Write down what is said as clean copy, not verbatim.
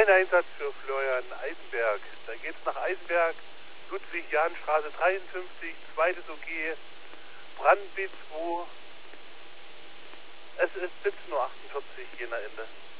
Ein Einsatz für Florian Eisenberg. Da geht's nach Eisenberg, Ludwig-Jahn-Straße 53, zweites OG, Brand B2. Es ist 17:48 Uhr, Jena Ende.